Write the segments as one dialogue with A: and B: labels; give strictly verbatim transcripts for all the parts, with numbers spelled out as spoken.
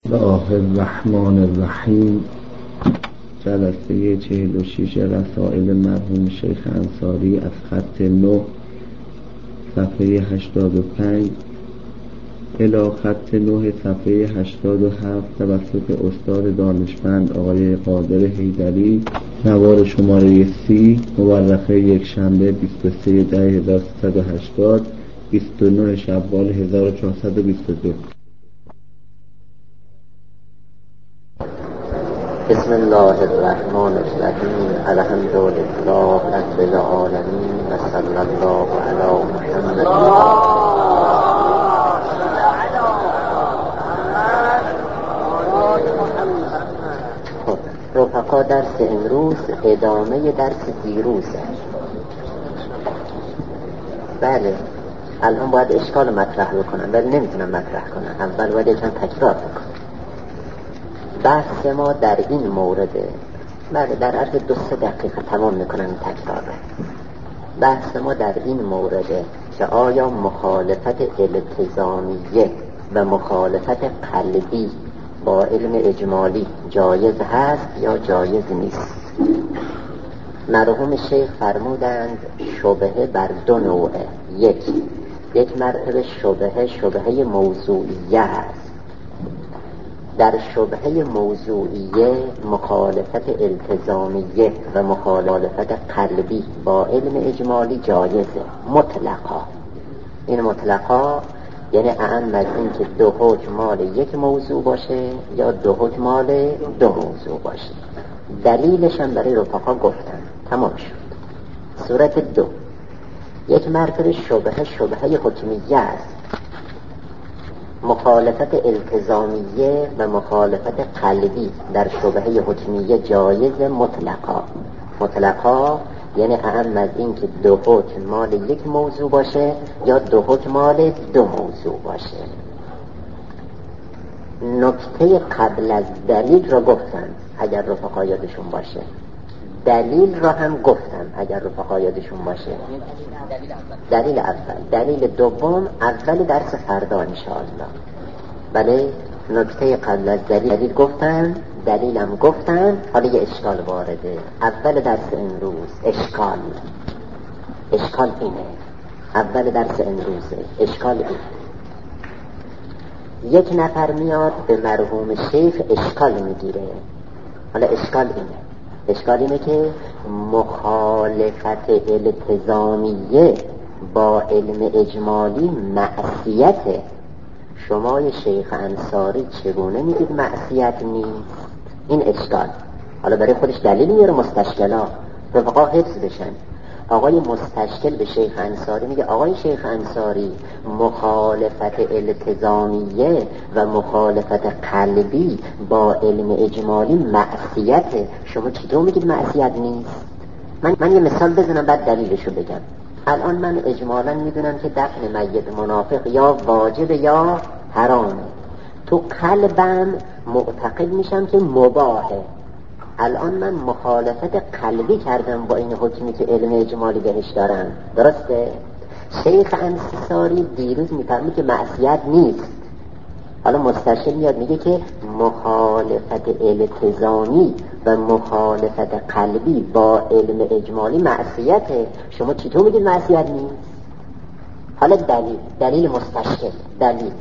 A: الله الرحمن الرحیم. جلسه چهل و شش رسائل مرحوم شیخ انصاری از خط نه صفحه هشتاد و پنج الی خط نه صفحه هشتاد و هفت توسط استاد دانشمند آقای قادر حیدری، نوار شماره سی، مورخه یک شنبه بیست و سه ده هزار و سیصد و هشتاد، بیست و نه شوال هزار و چهارصد و بیست و دو.
B: بسم الله الرحمن الرحیم. الحمد لله رب العالمین و صلی الله علی محمد. رفقا، درس امروز ادامه درس دیروزه. بله، الان باید اشکال مطرح بکنم ولی نمیتونم مطرح کنم. اول باید یکم تکرار بکنم. بحث ما در این مورده، بله در عرض دو سه دقیقه تمام میکنم این تکرار. بحث ما در این مورده که آیا مخالفت التزامیه و مخالفت قلبی با علم اجمالی جایز هست یا جایز نیست. مرحوم شیخ فرمودند شبهه بر دو نوعه. یک یک مرتبه شبهه شبهه موضوعیه هست. در شبهه موضوعیه مخالفت التزامیه و مخالفت قلبی با علم اجمالی جایزه مطلقا. این مطلقا یعنی اعم از این که دو حکم مال یک موضوع باشه یا دو حکم مال دو موضوع باشه. دلیلش هم برای رفقا گفتن. تمام شد. صورت دو، یک مرتبه شبهه شبهه حکمیه است. مخالفت التزامیه و مخالفت قلبی در شبهه حکمیه جایز مطلقا. مطلقا یعنی اعم از این که دو حکم مال یک موضوع باشه یا دو حکم مال دو موضوع باشه. نکته قبل از دلیل را گفتم اگر رفقا یادشون باشه. دلیل را هم گفتم اگر رفقا یادشون باشه. دلیل اول. دلیل دوم اول درس فردا انشاءالله. بله، نکته قبل از دلیل, دلیل گفتم، دلیلم گفتم. حالا یه اشکال وارده. اول درس امروز اشکال اشکال اینه. اول درس امروزه اشکال اینه. یک نفر میاد به مرحوم شیخ اشکال میگیره. حالا اشکال اینه اشکال اینه که مخالفت التزامیه با علم اجمالی معصیته. شما شیخ انصاری چگونه میگید معصیت نیست؟ این اشکال. حالا برای خودش دلیل میاره مستشکلا رفقا حفظ بشن. آقای مستشکل به شیخ انصاری میگه آقای شیخ انصاری مخالفت التزامیه و مخالفت قلبی با علم اجمالی معصیته. شما چطور میگید معصیت نیست؟ من, من یه مثال بزنم بعد دلیلشو بگم. الان من اجمالا میدونم که دفن میت منافق یا واجب یا حرامه. تو قلبم معتقد میشم که مباحه. الان من مخالفت قلبی کردم با این حکمی که علم اجمالی بهش دارم. درسته؟ شیخ انصاری دیروز میفرمید که معصیت نیست. حالا مستشکل میاد میگه که مخالفت التزامی و مخالفت قلبی با علم اجمالی معصیته. شما چطور میگید معصیت نیست؟ حالا دلیل دلیل مستشکل دلیل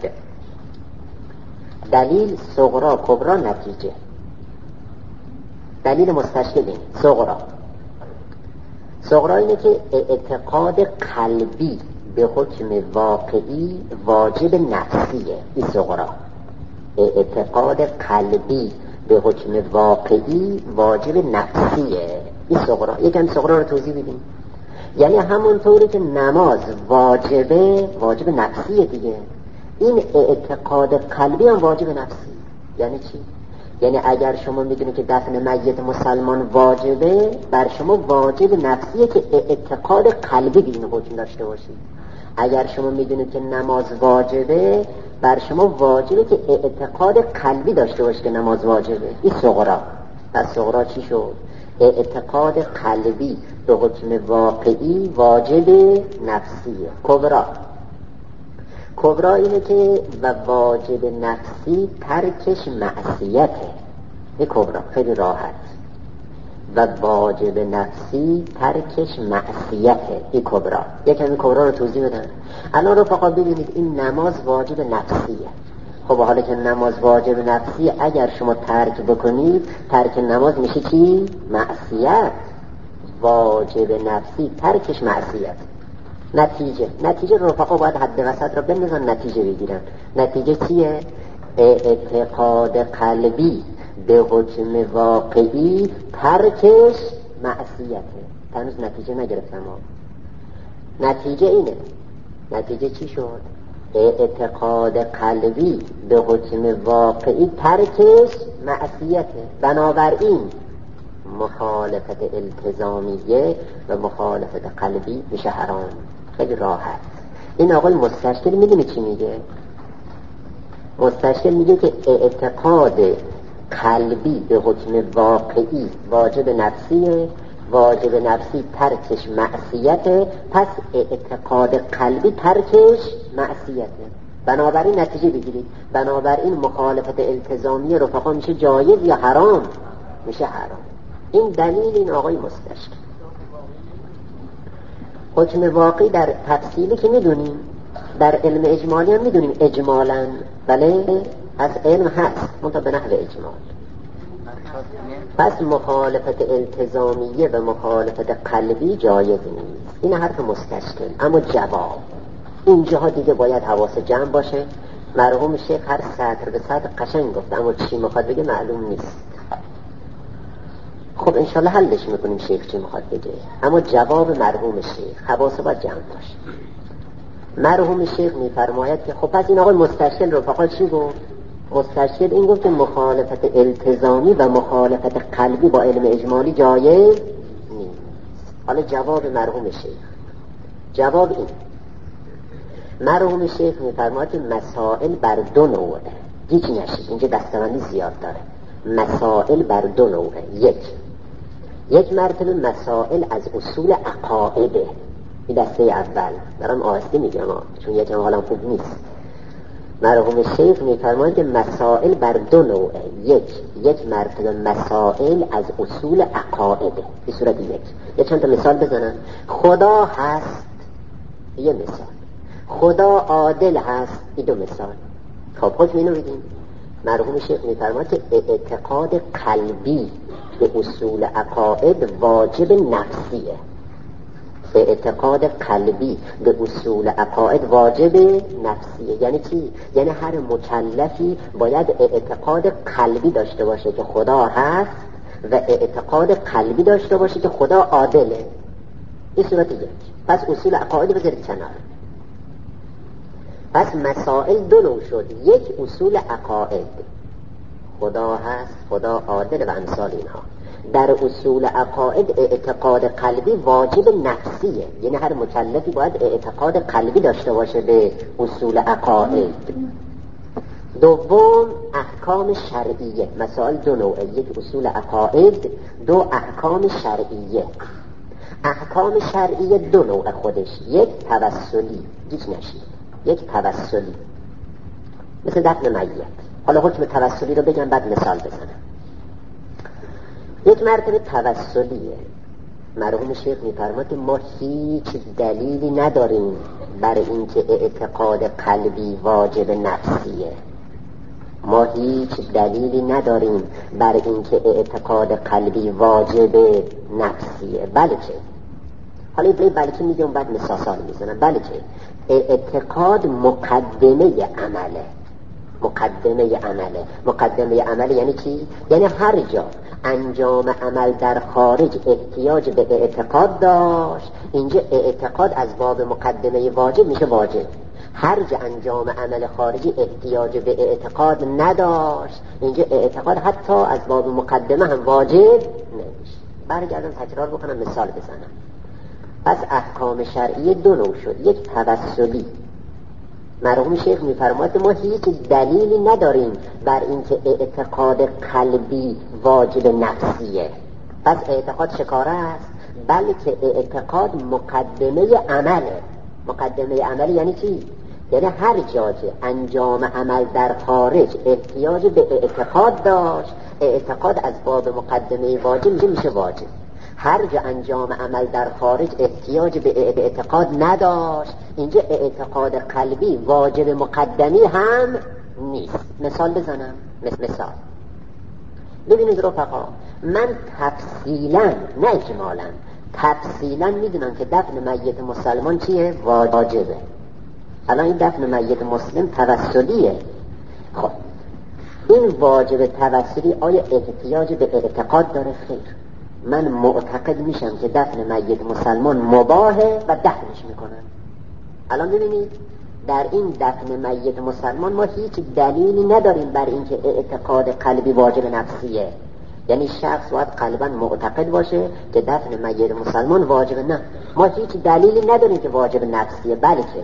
B: دلیل صغرا کبرا نتیجه. دلیل مستشکل این صغرا صغرا اینه که اعتقاد قلبی به حکم واقعی واجب نفسیه. این صغرا. اعتقاد قلبی به حکم واقعی واجب نفسیه. این صغرا. یکم صغرا رو توضیح بدیم. یعنی همونطوری که نماز واجبه واجب نفسیه دیگه، این اعتقاد قلبی هم واجب نفسی. یعنی چی؟ یعنی اگر شما میدونید که دفن میت مسلمان واجبه، بر شما واجب نفسیه که اعتقاد قلبی به این حکم داشته باشید. اگر شما میدونید که نماز واجبه، بر شما واجبه که اعتقاد قلبی داشته باشید که نماز واجبه. این صغرا. پس صغرا چی شد؟ اعتقاد قلبی به حکم واقعی واجب نفسیه. کبرا کبرا اینه که و واجب نفسی ترکش معصیته. این کبرا خیلی راحت. و واجب نفسی ترکش معصیته. این کبرا. یکم این کبرا رو توضیح بدم. الان رفقا ببینید این نماز واجب نفسیه. خب حالا که نماز واجب نفسی اگر شما ترک بکنید ترک نماز میشه چی؟ معصیت. واجب نفسی ترکش معصیت. نتیجه نتیجه رفقا باید حد وسط را بندازن نتیجه بگیرن. نتیجه چیه؟ اعتقاد قلبی به حکم واقعی ترکش معصیته. هنوز نتیجه نگرفتم ها. نتیجه اینه. نتیجه چی شد؟ اعتقاد قلبی به حکم واقعی ترکش معصیته. بنابراین مخالفت التزامیه و مخالفت قلبی میشه حرام. خیلی راحت. این آقای مستشکل میدونی چی میگه؟ مستشکل میگه که اعتقاد قلبی به حکم واقعی واجب نفسیه، واجب نفسی ترکش معصیته، پس اعتقاد قلبی ترکش معصیته. بنابراین نتیجه بگیرید. بنابراین مخالفت التزامی رفقا میشه جایز یا حرام؟ میشه حرام. این دلیل این آقای مستشکل. حکم واقعی در تفصیلی که میدونیم، در علم اجمالی هم میدونیم اجمالاً، بله از علم هست منتها به نحو اجمال. پس مخالفت التزامیه و مخالفت قلبی جایز نیست. این حرف مستشکل. اما جواب اینجاها دیگه باید حواس جمع باشه. مرحوم شیخ هر سطر به سطر قشنگ گفت اما چی میخواد بگه معلوم نیست. خب انشالله حلش میکنیم شیخ چی میخواد بگه. اما جواب مرحوم شیخ حواس باید جمع باشه. مرحوم شیخ میفرماید که خب پس این آقای مستشکل رفقا چی گفت؟ مستشکل این گفت که مخالفت التزامی و مخالفت قلبی با علم اجمالی جایز نیست. حالا جواب مرحوم شیخ. جواب این مرحوم شیخ میفرماید که مسائل بر دو نوعه. گیج نشید اینجا دستبندی زیاد داره. مسائل بر دو نوعه. یک یک مرتبه مسائل از اصول عقائده. این دسته اول دارم آهسته میگم چون یکم حالم خوب نیست. مرحوم شیخ میفرماید که مسائل بر دو نوعه. یک یک مرتبه مسائل از اصول عقائده. به صورت یک یه چند تا مثال بزنم. خدا هست، یه مثال. خدا عادل هست، این دو مثال. خب خود اینو بگیم. مرحوم شیخ میفرماید که اعتقاد قلبی به اصول عقاید واجب نفسیه. اعتقاد قلبی به اصول عقاید واجب نفسیه. یعنی چی؟ یعنی هر مکلفی باید اعتقاد قلبی داشته باشه که خدا هست و اعتقاد قلبی داشته باشه که خدا عادله. این صورت یک. پس اصول عقاید بذارید کنار. پس مسائل دو نوع شد. یک اصول عقاید، خدا هست، خدا عادل و امثال اینها. در اصول عقاید اعتقاد قلبی واجب نفسیه. یعنی هر مکلفی باید اعتقاد قلبی داشته باشه به اصول عقاید. دوم احکام شرعیه. مسائل دو نوعه. یک اصول عقاید، دو احکام شرعیه. احکام شرعیه دو نوع خودش. یک توسلی، گیج نشید، یک توسلی مثل دفن میت. حالا حکم توسلی رو بگم بعد مثال بزنم. یک مرتبه توسلیه. مرحوم شیخ میفرماید که ما هیچ دلیلی نداریم بر اینکه اعتقاد قلبی واجب نفسیه. ما هیچ دلیلی نداریم بر اینکه اعتقاد قلبی واجب نفسیه. بلکه حالا این بلکه میگم بعد مثال میزنم. بلکه اعتقاد مقدمه عمله. مقدمه عمله. مقدمه عمله یعنی چی؟ یعنی هر جا انجام عمل در خارج احتیاج به اعتقاد داشت، اینجا اعتقاد از باب مقدمه واجب میشه واجب. هر جا انجام عمل خارجی احتیاج به اعتقاد نداشت، اینجا اعتقاد حتی از باب مقدمه هم واجب نمیشه. برگردم تکرار بکنم مثال بزنم. پس احکام شرعی دو نوع شد. یک توسلی. مرحوم شیخ میفرماید ما هیچ دلیلی نداریم بر اینکه اعتقاد قلبی واجب نفسیه. پس اعتقاد شکاره است. بلکه اعتقاد مقدمه عمله. مقدمه عمله یعنی چی؟ یعنی هر جا که انجام عمل در خارج احتیاج به اعتقاد داشت، اعتقاد از باب مقدمه واجب میشه واجب. هر جا انجام عمل در خارج احتیاج به اعتقاد نداشت، اینجا اعتقاد قلبی واجب مقدمی هم نیست. مثال بزنم. مثال ببینید رفقا، من تفصیلا نه اجمالا تفصیلا میدونم که دفن میت مسلمان چیه؟ واجبه. الان این دفن میت مسلم توسلیه. خب این واجب توسلی آیا احتیاج به اعتقاد داره؟ خیر. من معتقد میشم که دفن میت مسلمان مباهه و دفنش میکنم. الان ببینید در این دفن میت مسلمان ما هیچ دلیلی نداریم بر اینکه اعتقاد قلبی واجب نفسیه. یعنی شخص باید قلبا معتقد باشه که دفن میت مسلمان واجب. نه، ما هیچ دلیلی نداریم که واجب نفسیه، بلکه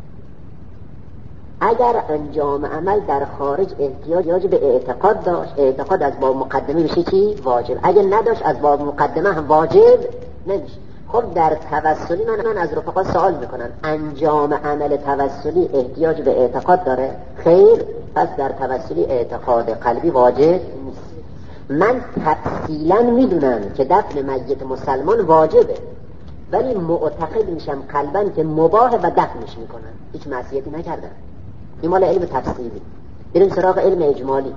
B: اگر انجام عمل در خارج احتیاج به اعتقاد داشت، اعتقاد از باب مقدمه میشه چی؟ واجب. اگر نداشت از باب مقدمه هم واجب نمیشه. خب در توسلی من, من از رفقا سوال میکنم، انجام عمل توسلی احتیاج به اعتقاد داره؟ خیر. پس در توسلی اعتقاد قلبی واجب نیست. من تفصیلا میدونم که دفن میت مسلمان واجبه، ولی معتقد میشم قلبا که مباهه و دفنش میکنم، هیچ معصیتی نکردم. این مال علم تفصیلی. بریم سراغ علم اجمالی.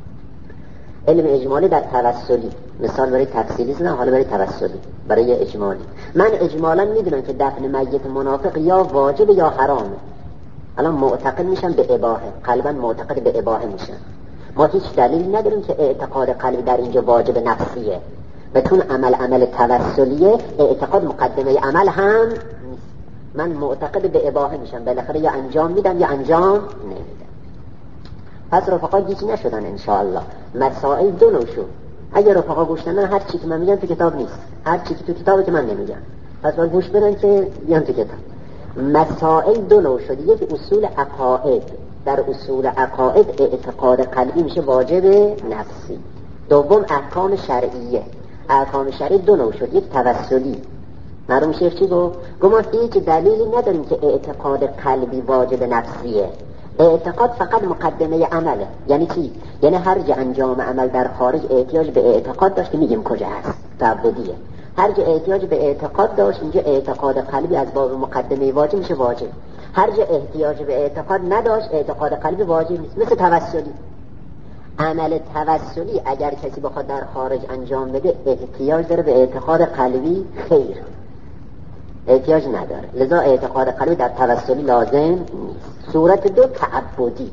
B: علم اجمالی در توسلی، مثال برای تفصیلی نه، حالا برای توسلی، برای اجمالی. من اجمالا میدونم که دفن میت منافق یا واجب یا حرامه. الان معتقد میشم به اباحه، قلبا معتقد به اباحه میشم. ما هیچ دلیل نداریم که اعتقاد قلبی در اینجا واجب نفسیه. بتون عمل عمل توسلیه، اعتقاد مقدمه عمل هم نیست. من معتقد به اباحه میشم، بالاخره یا انجام میدم یا انجام نمیدم. پس رفقا گیج نشدن انشاءالله. مسائل دو نوع شد. اگر رفقا گوش ندن، هر چی که من میگم تو کتاب نیست، هر چی که تو کتابه که من نمیگم، پس باید گوش بدن که بیان تو کتاب. مسائل دو نوع شد. یک اصول عقاید. در اصول عقاید اعتقاد قلبی میشه واجب نفسی. دوم احکام شرعیه. احکام شرعی دو نوع شد. یک توسلی. مرحوم شیخ چی گفت؟ گفت ما هیچ دلیلی نداریم که اعتقاد قلبی واجب نفسیه. اعتقاد فقط مقدمه عمله. یعنی چی؟ یعنی هر جا انجام عمل در خارج احتیاج به اعتقاد داشت که میگیم کجا هست، تعبدیه. هر جا احتیاج به اعتقاد داشت، اینجا اعتقاد قلبی از باب مقدمه واجب میشه واجب. هر جا احتیاج به اعتقاد نداشت، اعتقاد قلبی واجب نیست. مثل توسلی. عمل توسلی اگر کسی بخواد در خارج انجام بده، احتیاج داره به اعتقاد قلبی؟ خیر، احتیاج نداره. لذا اعتقاد قلبی در توسلی لازم نیست. صورت دو تعبدی.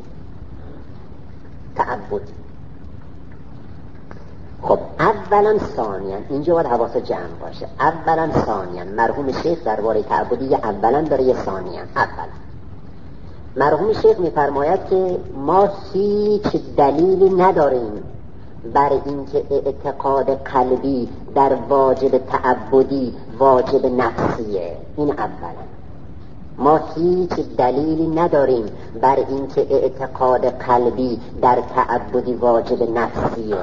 B: تعبدی. خب اولا ثانیا، اینجا باید حواس جمع باشه. اولا ثانیا، مرحوم شیخ درباره تعبدی اولا داره یه ثانیا. اولا مرحوم شیخ میفرماید که ما هیچ دلیلی نداریم بر اینکه اعتقاد قلبی در واجب تعبدی واجب نفسیه. این اولا. ما هیچ دلیلی نداریم بر اینکه اعتقاد قلبی در تعبدی واجب نفسیه.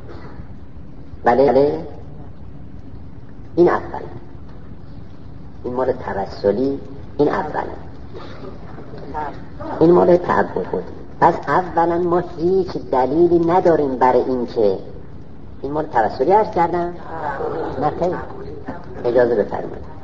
B: بله؟ این اولا. این مال توسلی. این اولا. این مال تعبد بود. پس اولا ما هیچ دلیلی نداریم برای این که این مال توسلی عرض کردم؟ نه خیر، اجازه بفرمایید.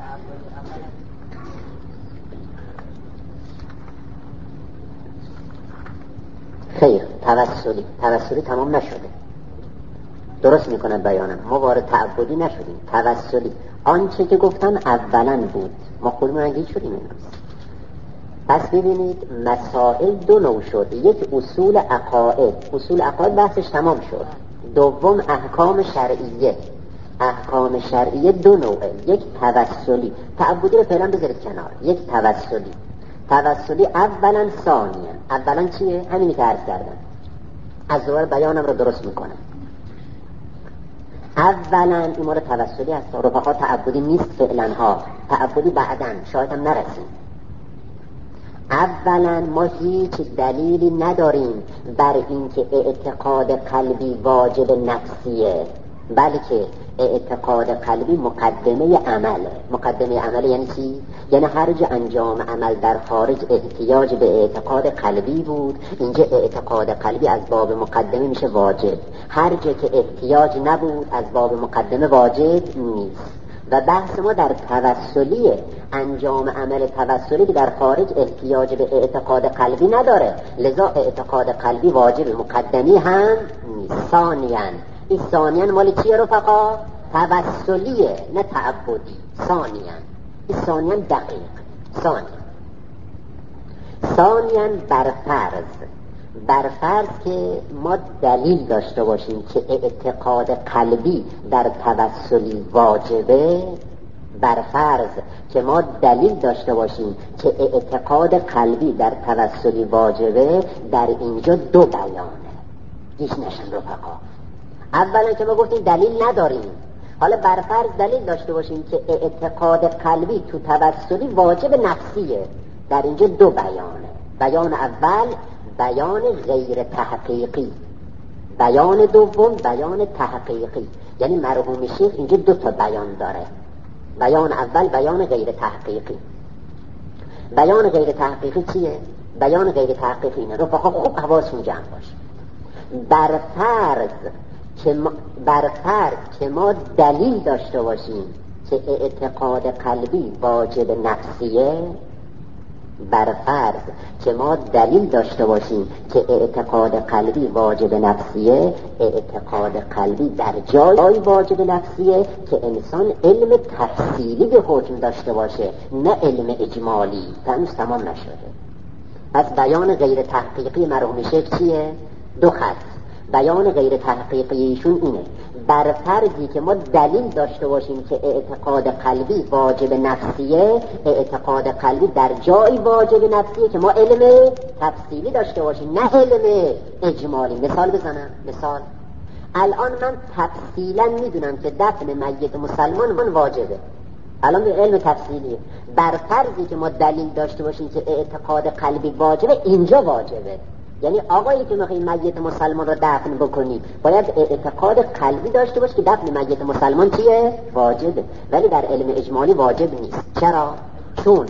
B: خیر، توسلی توسلی تمام نشده. درست میکنه بیانم. ما وارد تعبدی نشدیم، توسلی. آنچه که گفتم اولا بود. ما خودمون انگیز شدیم این روز. پس ببینید مسائل دو نوع شد. یک اصول عقاید. اصول عقاید بحثش تمام شد. دوم احکام شرعیه. احکام شرعیه دو نوعه. یک توسلی. تعبدی رو فعلا بذارید کنار. یک توسلی. توسلی اولا ثانیا. اولا چیه؟ همینی که عرض کردم. از دوباره بیانم رو درست میکنم. اولا این مورد توسلی هست. رفقا تعبدی نیست فعلا ها. تعبدی بعدن شاید هم نرسیم. اولا ما هیچ دلیلی نداریم بر اینکه اعتقاد قلبی واجب نفسیه، بلکه اعتقاد قلبی مقدمه عمله. مقدمه عمله یعنی چی؟ یعنی هر جا انجام عمل در خارج احتیاج به اعتقاد قلبی بود، اینجا اعتقاد قلبی از باب مقدمه میشه واجب. هر جا که احتیاج نبود از باب مقدمه واجب نیست. و بحث ما در توسلی انجام عمل توسلی که در خارج احتیاج به اعتقاد قلبی نداره، لذا اعتقاد قلبی واجب مقدمی هم نیست. ثانیاً این ثانیاً مال چیه رفقا؟ توسلیه نه تعبدی. ثانیاً این ثانیاً دقیق. ثانیاً ثانیاً برفرض برفرض که ما دلیل داشته باشیم که اعتقاد قلبی در توسلی واجبه، برفرض که ما دلیل داشته باشیم که اعتقاد قلبی در توسلی واجبه، در اینجا دو بیانه. گیش نشن رفقا. اولا که ما گفتیم دلیل نداریم، حالا برفرض دلیل داشته باشیم که اعتقاد قلبی تو توسلی واجب نفسیه، در اینجا دو بیانه. بیان اول بیان غیر تحقیقی، بیان دوم بیان تحقیقی. یعنی مرحوم شیخ اینجا دو تا بیان داره. بیان اول بیان غیر تحقیقی. بیان غیر تحقیقی چیه؟ بیان غیر تحقیقی اینه رفقا خوب حواستون جمع باشه. برفرض که ما برفرض که ما دلیل داشته باشیم که اعتقاد قلبی واجب نفسیه، برفرض که ما دلیل داشته باشیم که اعتقاد قلبی واجب نفسیه، اعتقاد قلبی در جای واجب نفسیه که انسان علم تفصیلی به حکم داشته باشه نه علم اجمالی. تمام تمام نشده. پس بیان غیر تحقیقی مرحوم شیخ چیه؟ دو خط. بیان غیر تحقیقیشون اینه برفرضی که ما دلیل داشته باشیم که اعتقاد قلبی واجب نفسیه، اعتقاد قلبی در جای واجب نفسیه که ما علم تفصیلی داشته باشیم نه علم اجمالی. مثال بزنم. مثال الان من تفصیلا میدونم که دفن میت مسلمان من واجبه، الان به علم تفصیلیه. برفرضی که ما دلیل داشته باشیم که اعتقاد قلبی واجبه، اینجا واجبه. یعنی آقایی که میخوای میت مسلمان رو دفن بکنی باید اعتقاد قلبی داشته باش که دفن میت مسلمان چیه؟ واجبه. ولی در علم اجمالی واجب نیست. چرا؟ چون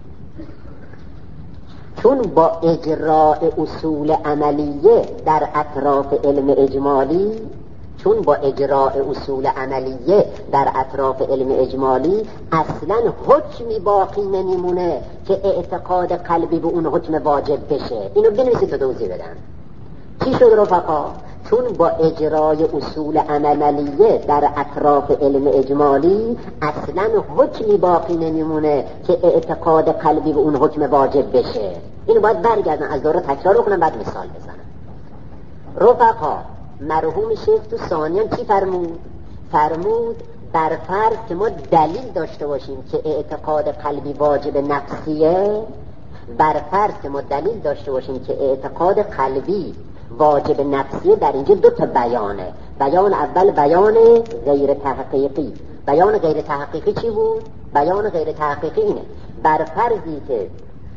B: چون با اجراء اصول عملیه در اطراف علم اجمالی چون با اجراء اصول عملیه در اطراف علم اجمالی اصلا حکمی باقی نمیمونه که اعتقاد قلبی به اون حکم واجب بشه. اینو بنویسید تا توضیح بدم. چی شد رفقا؟ چون با اجرای اصول عملیه در اطراف علم اجمالی اصلا حکمی باقی نمیمونه که اعتقاد قلبی به اون حکم واجب بشه. اینو باید برگردن از دوره تکرار کنم بعد مثال بزنم. رفقا مرحوم شیخ تو ثانیان چی فرمود؟ فرمود برفرض که ما دلیل داشته باشیم که اعتقاد قلبی واجب نفسیه، برفرض که ما دلیل داشته باشیم که اعتقاد قلبی واجب نفسیه، در اینجا دو تا بیانه. بیان اول بیان غیر تحقیقی. بیان غیر تحقیقی چی بود؟ بیان غیر تحقیقی اینه برفرضی که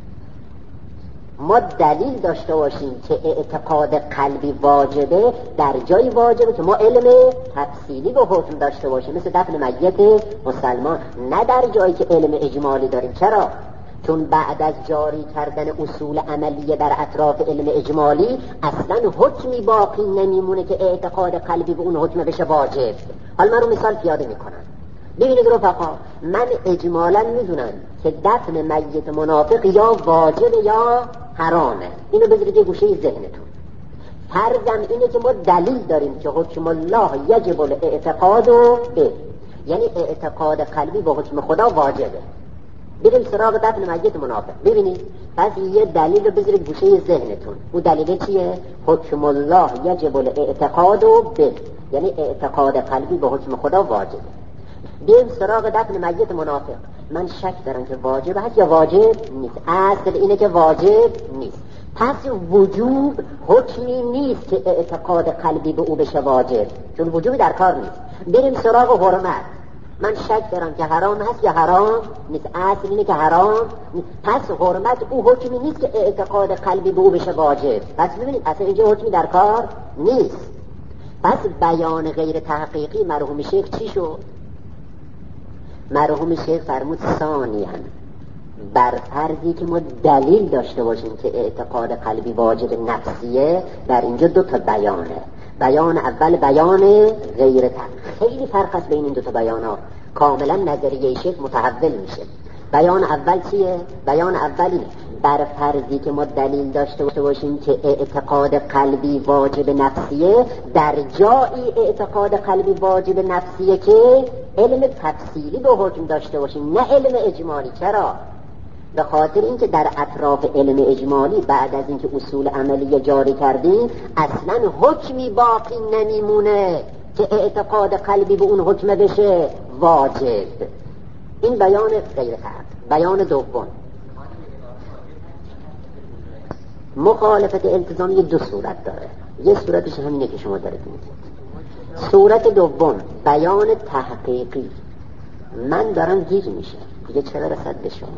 B: ما دلیل داشته باشیم که اعتقاد قلبی واجبه، در جای واجبه که ما علم تفصیلی به حکم داشته باشیم مثل دفن میت مسلمان، نه در جایی که علم اجمالی داریم. چرا؟ چون بعد از جاری کردن اصول عملیه در اطراف علم اجمالی اصلا حکمی باقی نمیمونه که اعتقاد قلبی به اون حکم بشه واجب. حالا من رو مثال پیاده میکنم. ببینید رفقا، من اجمالا میدونم که دفن میت منافق یا واجب یا حرامه. اینو بذارید یه گوشه ذهنتون. فرضم اینه که ما دلیل داریم که حکم الله یجب الاعتقاد به، یعنی اعتقاد قلبی به حکم خدا واجبه. بریم سراغ دفن میت منافق. ببینید پس یه دلیل رو بذارید گوشه ذهنتون. اون دلیل چیه؟ حکم الله یجب الاعتقاد به، یعنی اعتقاد قلبی به حکم خدا واجبه. بریم سراغ دفن میت منافق. من شک دارم که واجب هست یا واجب نیست. اصل اینه که واجب نیست. پس وجوب حکمی نیست که اعتقاد قلبی به او بشه واجب، چون وجوبی در کار نیست. بریم سراغ حرمت. من شک دارم که حرام هست یا حرام نیست. اصل اینه که حرام نیست. پس حرمت او حکمی نیست که اعتقاد قلبی به او بشه واجب. پس ببینید اصلا اینجا حکمی در کار نیست. پس بیان غیر تحقیقی مرحوم شیخ چی شد؟ مرحوم شیخ فرمود ثانیاً بر فرضی که ما دلیل داشته باشیم که اعتقاد قلبی واجب نفسیه، در اینجا دو تا بیانه. بیان اول بیان غیر تحقیقی، خیلی فرق است بین این دو تا بیان ها، کاملا نظریه شیخ متحول میشه. بیان اول چیه؟ بیان اول اینه بر فرضی که ما دلیل داشته باشیم که اعتقاد قلبی واجب نفسیه، در جایی اعتقاد قلبی واجب نفسیه که علم تفصیلی به حکم داشته باشیم، نه علم اجمالی. چرا؟ به خاطر اینکه در اطراف علم اجمالی بعد از اینکه اصول عملیه جاری کردیم اصلا حکمی باقی نمیمونه که اعتقاد قلبی به اون حکم بشه واجب. این بیان غیر تحقیق. بیان دوم، مخالفت التزامی دو صورت داره. یه صورتش همینه که شما دارید میگید. صورت دوم بیان تحقیقی. من دارم گیر میشه دیگه، چرا رسد به شما؟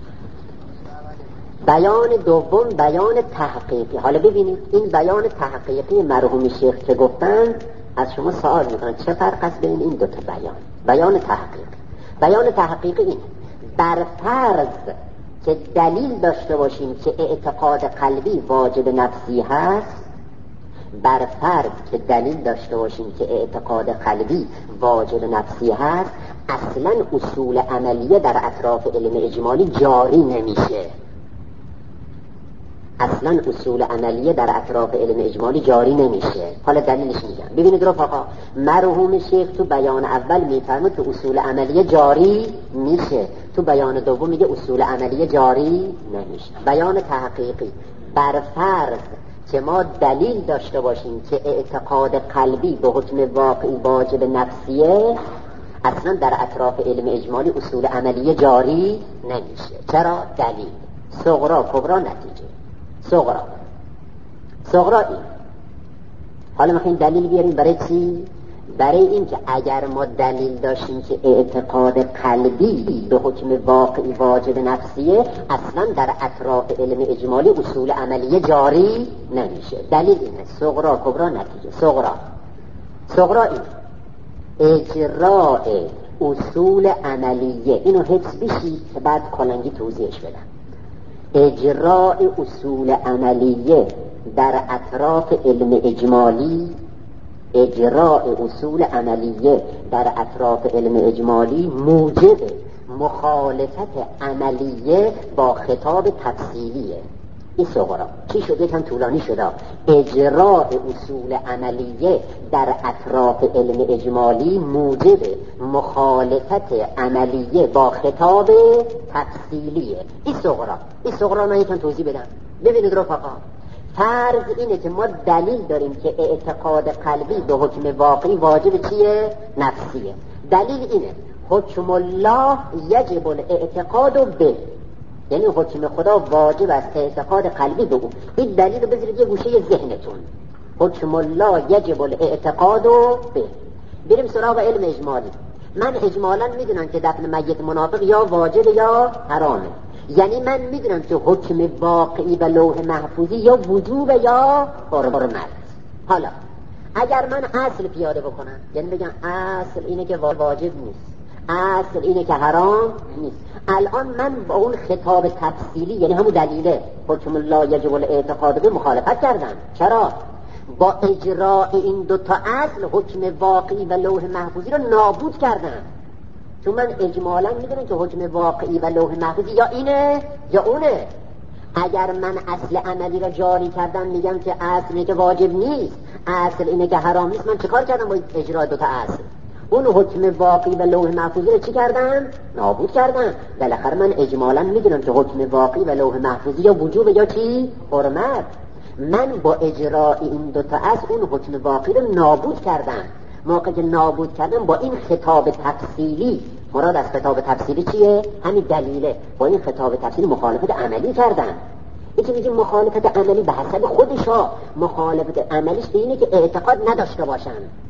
B: بیان دوم بیان تحقیقی. حالا ببینید این بیان تحقیقی مرحوم شیخ که گفتن، از شما سوال میکنن چه فرق است بین این دو تا بیان؟ بیان تحقیق بیان تحقیقی اینه بر فرض که دلیل داشته باشیم که اعتقاد قلبی واجب نفسی هست، بر فرض که دلیل داشته باشیم که اعتقاد قلبی واجب نفسی هست، اصلا اصول عملیه در اطراف علم اجمالی جاری نمیشه. اصلا اصول عملیه در اطراف علم اجمالی جاری نمیشه. حالا دلیلش میگم. ببینید رفقا، مرحوم شیخ تو بیان اول میفرمود که اصول عملیه جاری میشه، تو بیان دوم میگه اصول عملیه جاری نمیشه. بیان تحقیقی بر فرض که ما دلیل داشته باشیم که اعتقاد قلبی به حکم واقعی واجب نفسیه، اصلا در اطراف علم اجمالی اصول عملیه جاری نمیشه. چرا؟ دلیل صغرا کبرا نتیجه. صغرا صغرا این. حالا میخوایم دلیل بیاریم برای چی؟ برای این که اگر ما دلیل داشتیم که اعتقاد قلبی به حکم واقعی واجب نفسیه، اصلا در اطراف علم اجمالی اصول عملیه جاری نمیشه. دلیل اینه صغرا کبرا نتیجه. صغرا صغرا این اجراء اصول عملیه. اینو حفظ بشید که بعد کلنگی توضیحش بدم. اجراء اصول عملیه در اطراف علم اجمالی، اجراء اصول عملیه در اطراف علم اجمالی موجب مخالفت عملیه با خطاب تفصیلیه. این صغرا چی شد؟ یکم طولانی شده. اجراء اصول عملیه در اطراف علم اجمالی موجب مخالفت عملیه با خطاب تفصیلیه. این صغرا. این صغرا من یکم توضیح بدم. ببینید رفقا، فرض اینه که ما دلیل داریم که اعتقاد قلبی به حکم واقعی واجب چیه؟ نفسیه. دلیل اینه حکم الله یجب الاعتقاد به، یعنی حکم خدا واجب است اعتقاد قلبی به او. این دلیل رو بذارید یه گوشه ذهنتون. حکم الله یجب الاعتقاد به. بریم سراغ علم اجمالی. من اجمالا میدونم که دفن میت منافق یا واجب یا حرامه. یعنی من میدونم که حکم واقعی و لوح محفوظی یا وجوب یا حرمت. حالا اگر من اصل پیاده بکنم، یعنی بگم اصل اینه که واجب نیست، اصل اینه که حرام نیست، الان من با اون خطاب تفصیلی، یعنی همون دلیله حکم الله یجب الاعتقاد به، مخالفت کردم. چرا؟ با اجراء این دوتا اصل حکم واقعی و لوح محفوظی رو نابود کردم. چون من اجمالا میدونم که حکم واقعی و لوح محفوظی یا اینه یا اونه. اگر من اصل عملی را جاری کردم، میگم که اصل اینه که واجب نیست، اصل اینه که حرام نیست، من چه کار کردم با اجرای دوتا اصل؟ اون حکم واقعی و لوح محفوظی رو چی کردم؟ نابود کردم. بالاخره من اجمالا میدونم که حکم واقعی و لوح محفوظی یا وجوب یا چی؟ حرمت. من با اجرای این دوتا اصل اون حکم واقعی رو نابود کردم. موقع که نابود کردم با این خطاب تفصیلی، مراد از خطاب تفصیلی چیه؟ همین دلیله. با این خطاب تفصیلی مخالفت عملی کردم. این که میگیم مخالفت عملی به حسب خودشا، مخالفت عملیش به اینه که اعتقاد نداشته باشن،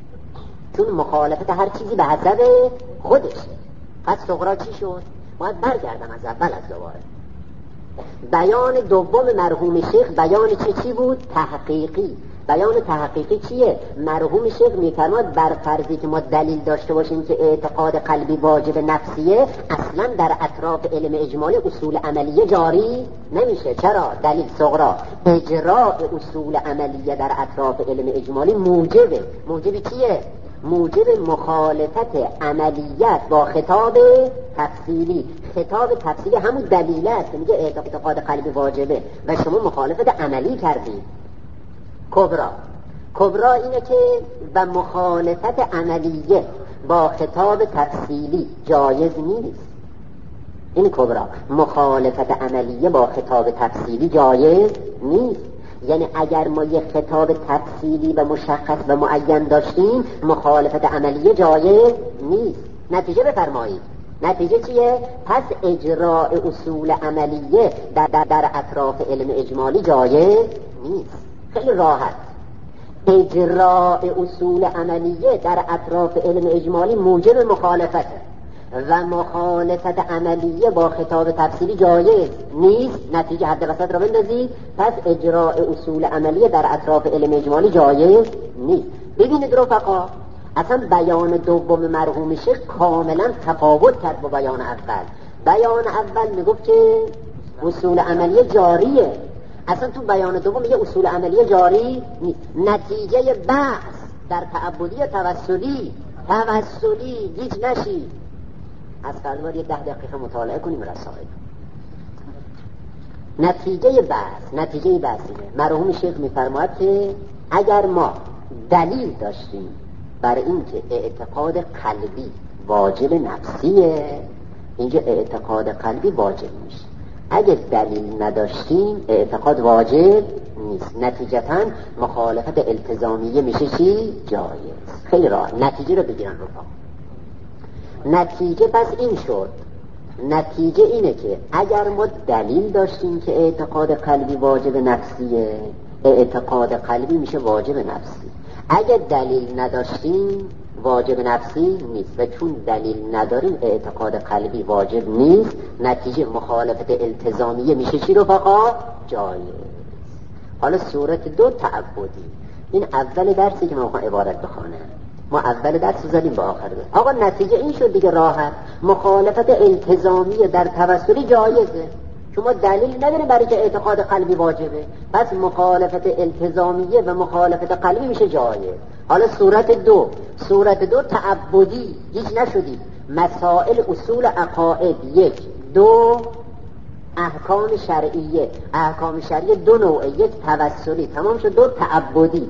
B: چون مخالفت هر چیزی به حسب خودشه. پس صغرا چی شد؟ باید برگردم از اول از دوباره. بیان دوم مرحوم شیخ بیان چه چی بود؟ تحقیقی. بیان تحقیقی چیه؟ مرحوم شیخ میفرماد بر فرضی که ما دلیل داشته باشیم که اعتقاد قلبی واجب نفسیه، اصلا در اطراف علم اجمالی اصول عملیه جاری نمیشه. چرا؟ دلیل صغرا، اجراء اصول عملیه در اطراف علم اجمالی موجبه. موجبی چیه؟ موجب مخالفت عملیت با خطاب تفصیلی. خطاب تفصیلی همون دلیل است که میگه اعتقاد قلبی واجبه و شما مخالفت عملی کردید. کبرا کبرا اینه که و مخالفت عملیه با خطاب تفصیلی جایز نیست. این کبرا، مخالفت عملیه با خطاب تفصیلی جایز نیست. یعنی اگر ما یک خطاب تفصیلی و مشخص و معین داشتیم، مخالفت عملیه جایز نیست. نتیجه بفرمایید. نتیجه چیه؟ پس اجراء اصول عملیه در, در, در اطراف علم اجمالی جایز نیست. خیلی راحت. اجراء اصول عملیه در اطراف علم اجمالی موجب مخالفته و مخالفت عملیه با خطاب تفصیلی جایز نیست. نتیجه حد وسط را بندازید. پس اجراء اصول عملیه در اطراف علم اجمالی جایز نیست. ببینید رفقا، اصلا بیان دوم مرحوم شیخ کاملا تفاوت کرد با بیان اول. بیان اول میگفت که اصول عملیه جاریه، اصلا تو بیان دوم میگه اصول عملیه جاری نیست. نتیجه بحث در تعبدی توسلی توسلی هیچ نشی. از فرض یه ده دقیقه مطالعه کنیم رسائل. نتیجه بحث نتیجه بحث مرحوم شیخ میفرماید که اگر ما دلیل داشتیم برای اینکه اعتقاد قلبی واجب نفسیه، اینجا اعتقاد قلبی واجب میشه. اگر دلیل نداشتیم اعتقاد واجب نیست. نتیجتاً مخالفت التزامیه میشه چی؟ جایز. خیلی راه. نتیجه رو بگیرن رفقا. نتیجه پس این شد. نتیجه اینه که اگر ما دلیل داشتیم که اعتقاد قلبی واجب نفسیه، اعتقاد قلبی میشه واجب نفسی. اگر دلیل نداشتیم واجب نفسی نیست و چون دلیل نداریم اعتقاد قلبی واجب نیست. نتیجه مخالفت التزامیه میشه چی رفقا؟ جایز. حالا صورت دو تعبدی. این اول درسی که ما میخوام عبارت بخونم. ما اول درس زدیم به آخر درس. آقا نتیجه این شد دیگه راحت. مخالفت التزامیه در توسلی جایزه. شما دلیل نداریم برای که اعتقاد قلبی واجبه، پس مخالفت التزامیه و مخالفت قلبی میشه جایز. حالا صورت دو صورت دو تعبدی هیچ نشدی. مسائل اصول عقاید یک دو، احکام شرعیه. احکام شرعیه دو نوعه، یک توسلی تمام شد، دو تعبدی.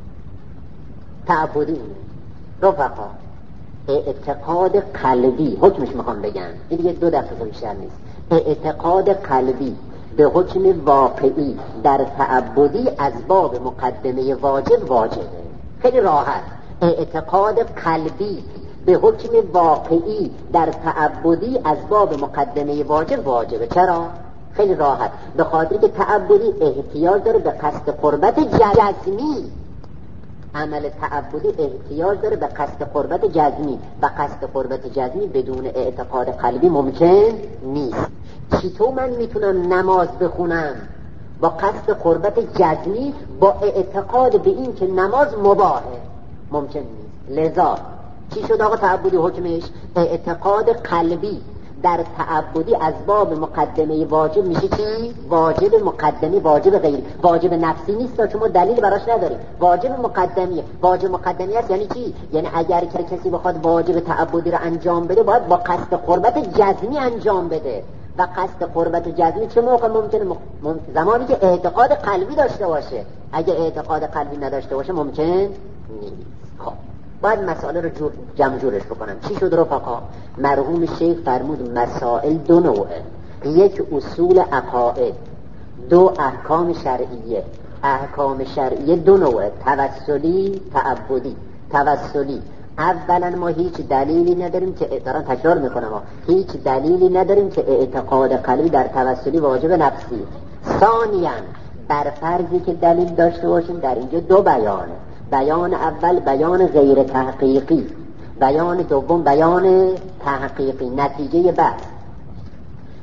B: تعبدی رفقا اعتقاد قلبی حکمش میخوام بگم، این دیگه دو دقیقه بیشتر نیست. اعتقاد قلبی به حکم واقعی در تعبدی از باب مقدمه واجب واجبه. خیلی راحت. اعتقاد قلبی به حکم واقعی در تعبدی از باب مقدمه واجب واجبه. چرا؟ خیلی راحت. به خاطر که تعبدی احتیاج داره به قصد قربت جزمی. عمل تعبدی احتیاج داره به قصد قربت جزمی و قصد قربت جزمی بدون اعتقاد قلبی ممکن نیست. چطور من میتونم نماز بخونم با قصد قربت جزمی با اعتقاد به این که نماز مباهه؟ ممکن نیست. لذا چی شد آقا تعبدی حکمش؟ اعتقاد قلبی در تعبدی از باب مقدمه واجب میشه چی؟ واجب مقدمی، واجب غیری. واجب نفسی نیست چون ما دلیل براش نداریم. واجب مقدمیه. واجب مقدمی است یعنی چی؟ یعنی اگر کسی بخواد واجب تعبدی رو انجام بده باید با قصد قربت جزمی انجام بده. و قصد قربت جزمی چه موقع ممکنه؟ مم... زمانی که اعتقاد قلبی داشته باشه. اگه اعتقاد قلبی نداشته باشه ممکن نیست. خب باید مسائل رو جور جمع جورش بکنم. چی شد رفقا؟ مرحوم شیخ فرمود مسائل دو نوعه، یک اصول عقاید، دو احکام شرعیه. احکام شرعیه دو نوعه، توسلی تعبدی. توسلی اولا ما هیچ دلیلی نداریم که دارم تکرار میکنم ها. هیچ دلیلی نداریم که اعتقاد قلبی در توسلی واجب نفسی. ثانیاً بر فرضی که دلیل داشته باشیم در اینجا دو بیانه. بیان اول بیان غیر تحقیقی، بیان دوم بیان تحقیقی. نتیجه بحث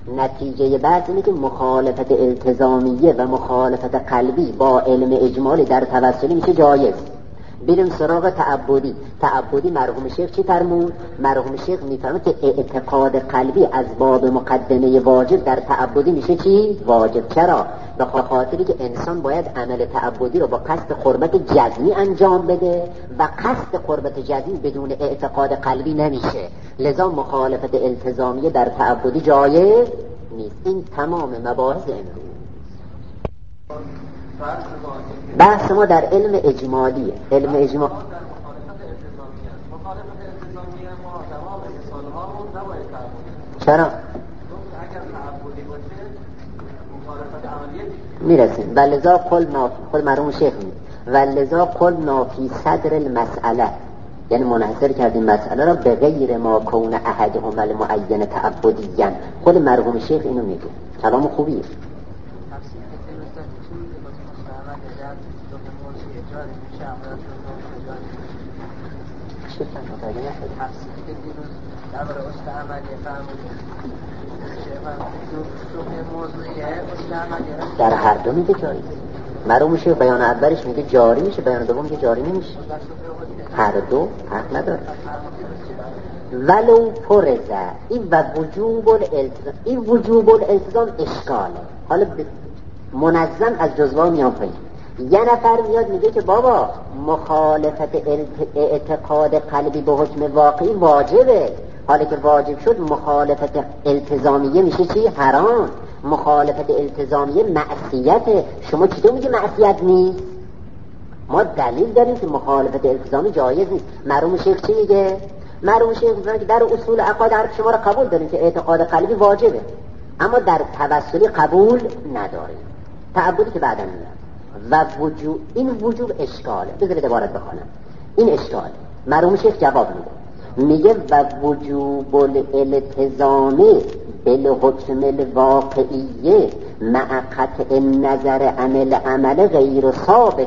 B: نتیجه بحث اینه که مخالفت التزامیه و مخالفت قلبی با علم اجمالی در توسلی میشه جایز. بریم سراغ تعبدی. تعبدی مرحوم شیخ چی فرمود؟ مرحوم شیخ میفرمود که اعتقاد قلبی از باب مقدمه واجب در تعبدی میشه چی؟ واجب. چرا؟ به خاطری که انسان باید عمل تعبدی رو با قصد قربت جزمی انجام بده و قصد قربت جزمی بدون اعتقاد قلبی نمیشه. لذا مخالفت التزامیه در تعبدی جایز نیست. این تمام مباحث امروز. بحث ما در علم اجمالیه. علم اجمال چرا؟ میرسیم. ولذا قل نافی، قل مرحوم شیخ می ولذا قل نافی صدر المسئله، یعنی منحصر کردیم مسئله را به غیر ما کون احدهم المعین تعبدیاً. خود مرحوم شیخ اینو میگه. کلام خوبیه. در هر دو میگه جاری. مرحوم شیخ بیان اولش میگه جاری میشه، بیان دوم میگه جاری نمیشه. هر دو حق نداره. ولو فرضه این و وجوب الالتزام، این وجوب الالتزام اشکاله. حالا منظم از جزوه میان پایین. یه نفر میاد میگه که بابا مخالفت اعتقاد قلبی به حکم واقعی واجبه. حالا که واجب شد مخالفت التزامیه میشه چی؟ حرام. مخالفت التزامیه معصیته. شما چطور میگه معصیت نیست؟ ما دلیل داریم که مخالفت التزامی جایز نیست. مرحوم شیخ چی میگه؟ مرحوم شیخ میگه که در اصول عقاید حرف شما را قبول داریم که اعتقاد قلبی واجبه، اما در توسلی قبول نداریم. تعبدی که بعدا میاد و وجوب، این وجوب اشکاله. بذارید عبارت بخونم. این اشکاله. مرحوم شیخ جواب میده، میگه و وجوب الالتزام بالحکم الواقعیه مع قطع النظر عن العمل غیر ثابت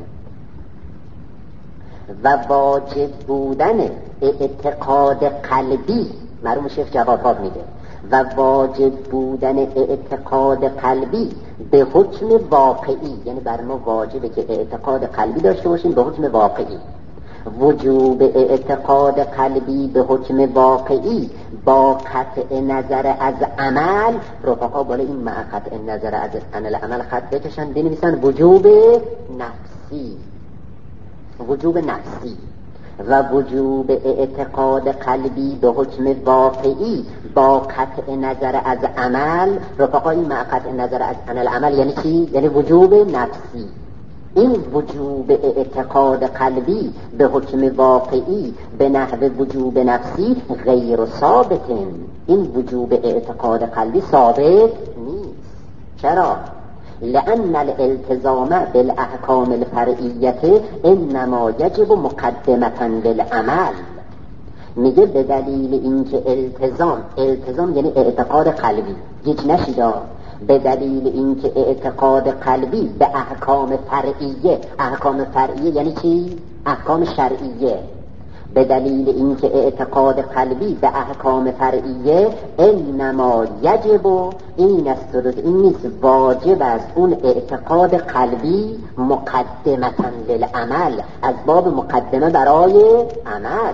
B: و واجب بودن اعتقاد قلبی. مرحوم شیخ جواب میده و واجب بودن اعتقاد قلبی به حکم واقعی، یعنی بر ما واجبه که اعتقاد قلبی داشته باشیم به حکم واقعی. وجوب اعتقاد قلبی به حکم واقعی با قطع نظر از عمل. رفقا بالا این مع قطع نظر از عمل خط بکشن بنویسن وجوب نفسی، وجوب نفسی و وجوب اعتقاد قلبی به حکم واقعی با قطع نظر از عمل. رفقا این مع قطع نظر از عمل یعنی چی؟ یعنی وجوب نفسی. این وجوب اعتقاد قلبی به حکم واقعی به نحو وجوب نفسی غیر ثابت. این وجوب اعتقاد قلبی ثابت نیست. چرا؟ لأن الالتزام بالاحکام الفرعیه انما یجب مقدمة بالعمل. میگه به دلیل اینکه التزام، التزام یعنی اعتقاد قلبی، هیچ نشیدا، به دلیل اینکه اعتقاد قلبی به احکام فرعیه، احکام فرعیه یعنی چی؟ احکام شرعیه. به دلیل اینکه اعتقاد قلبی به احکام فرعیه انما یجب، این است، این نیست، واجب است اون اعتقاد قلبی مقدمتاً للعمل، از باب مقدمه برای عمل.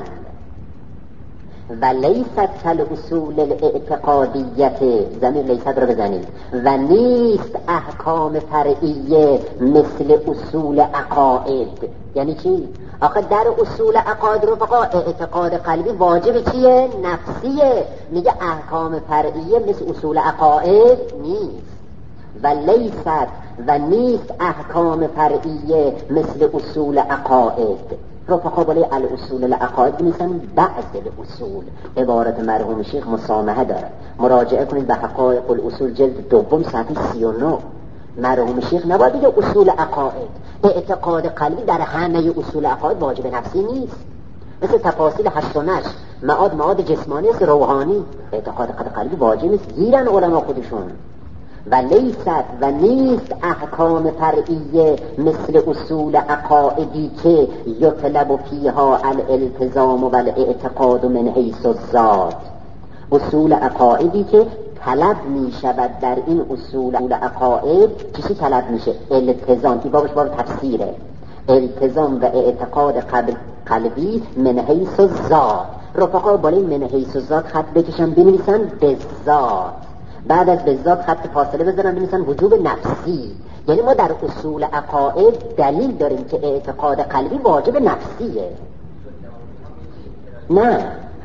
B: و لیست کل اصول الاعتقادیت، زمین لیست رو بزنید، و نیست احکام فرعیه مثل اصول عقاید. یعنی چی؟ آخه در اصول عقاید رو فقط اعتقاد قلبی واجب چیه؟ نفسیه. میگه احکام فرعیه مثل اصول عقاید نیست. و لیست و نیست احکام فرعیه مثل اصول عقاید. رفقا بالای الاصول العقاید میسن بعض الاصول. عبارت مرحوم شیخ مسامحه داره، مراجعه کنید به حقایق الاصول جلد دوم صفحه سی و نه. مرحوم شیخ نباید بگه اصول عقاید. اعتقاد قلبی در همه اصول عقاید واجب نفسی نیست، مثل تفاصیل هشت و نشر، معاد معاد جسمانی است، روحانی. اعتقاد قلبی واجب نیست، گیرن علما خودشون. و لیست و نیست احکام فرعیه مثل اصول عقائدی که یطلب فیها الالتزام و الاعتقاد من حیث الذات. اصول عقائدی که طلب می شود در این اصول عقاید چیزی طلب میشه؟ التزام. این بابش باب تفسیره. التزام و اعتقاد قلبی من حیث الذات. رفقا بالای من حیث الذات خط بکشن بنویسن بالذات، بعد از بالذات خط فاصله بذارن بنویسن وجوب نفسی. یعنی ما در اصول عقاید دلیل داریم که اعتقاد قلبی واجب نفسیه. نه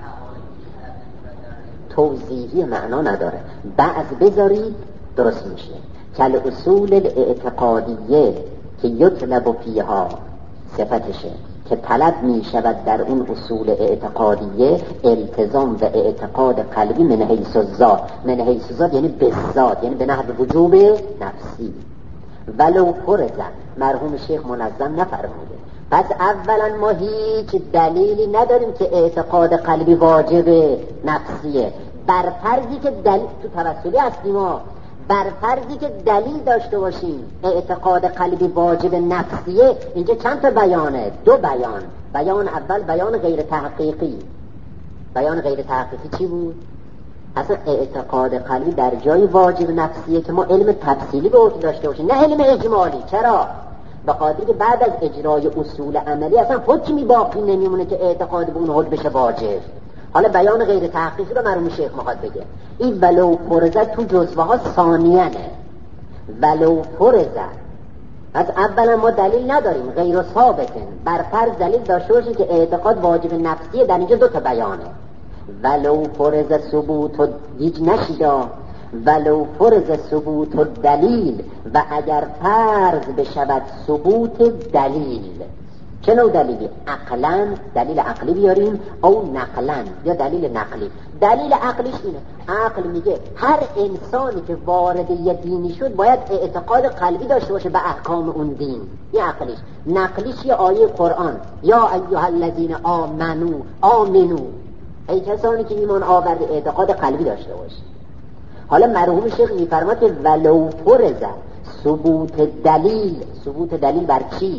B: توضیحی معنا نداره، بعض بذارید درست میشه. کل اصول الاعتقادیه که یطلب فیها صفتشه که طلب می شود در اون اصول اعتقادیه التزام و اعتقاد قلبی من حیث الذات. من حیث الذات یعنی بالذات، یعنی به نحو وجوب نفسی. ولو فرض، مرحوم شیخ منظم نفرموده. پس اولا ما هیچ دلیلی نداریم که اعتقاد قلبی واجب نفسیه، بر فرضی که دلیل تو توسلی هستیم ما، بر فرضی که دلیل داشته باشیم اعتقاد قلبی واجب نفسیه. اینجا چند تا بیانه؟ دو بیان. بیان اول بیان غیر تحقیقی. بیان غیر تحقیقی چی بود؟ اصلا اعتقاد قلبی در جای واجب نفسیه که ما علم تفصیلی به اوت داشته باشیم، نه علم اجمالی. چرا؟ به خاطر که بعد از اجرای اصول عملی اصلا حکمی باقی نمیمونه که اعتقاد به اون حکم بشه واجب. حالا بیان غیر تحقیقی رو مرحوم شیخ میخواد بگه. این ولو فرض تو جزوه ها ثانیانه. ولو فرض، پس اولا ما دلیل نداریم، غیر ثابتن. بر فرض دلیل داشته باشیم که اعتقاد واجب نفسیه. در اینجا دو تا بیانه. ولو فرض ثبوت هیچ نشیدا، ولو فرض ثبوت دلیل، و اگر فرض بشود ثبوت دلیل. چه نوع دلیلی؟ عقلا، دلیل عقلی بیاریم، او نقلا یا دلیل نقلی. دلیل عقلیش اینه، عقل میگه هر انسانی که وارد یه دینی شد باید اعتقاد قلبی داشته باشه به احکام اون دین. این عقلیش. نقلیش یه آیه قرآن، یا ایها الذین آمنو آمنو، ای کسانی که ایمان آورده اعتقاد قلبی داشته باشه. حالا مرحوم شیخ میفرماد که ولو فرض ثبوت دلیل. ثبوت دلیل بر چی؟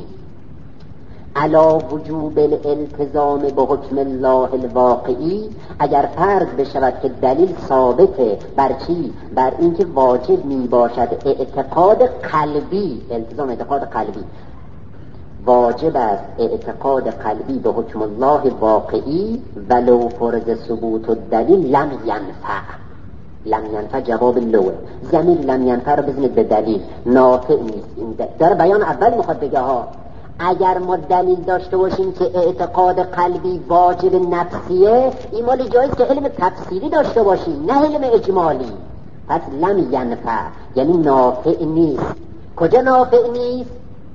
B: علا وجوب الالتزام به حکم الله الواقعی. اگر فرض بشود که دلیل ثابته بر چی؟ بر اینکه واجب می باشد اعتقاد قلبی. التزام اعتقاد قلبی واجب است، اعتقاد قلبی به حکم الله واقعی. ولو فرض ثبوت الدلیل لم ینفع. لم ینفع جواب لوه. زمین لم ینفع رو بزنید به دلیل، نافع نیست. در بیان اول میخواد بگه ها اگر ما دلیل داشته باشیم که اعتقاد قلبی واجب نفسیه، این مالی جایز که علم تفسیری داشته باشیم، نه علم اجمالی. پس لم ینفع یعنی نافع نیست. کجا نافع نیست؟